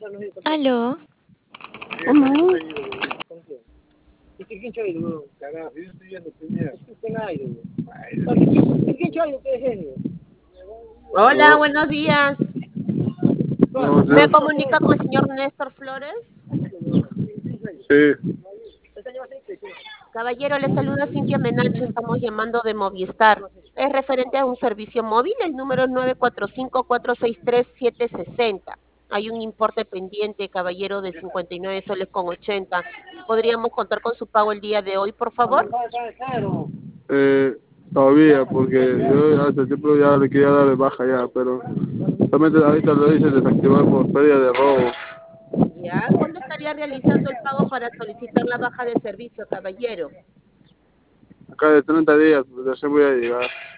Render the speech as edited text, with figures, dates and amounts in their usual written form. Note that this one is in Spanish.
Aló, Aló. Hola, No, buenos días. no ¿Me sé. comunica con el señor Néstor Flores? Sí. Caballero, le saluda Cintia Menacho, estamos llamando de Movistar. Es referente a un servicio móvil, el número es 945-463-760. Hay un importe pendiente, caballero, de 59 soles con 80. ¿Podríamos contar con su pago el día de hoy, por favor? Todavía, porque yo hace tiempo ya le quería dar de baja ya, pero solamente ahorita lo hice desactivar por pérdida de robo. Ya, ¿cuándo estaría realizando el pago para solicitar la baja de servicio, caballero? Acá de 30 días, pues recién voy a llegar.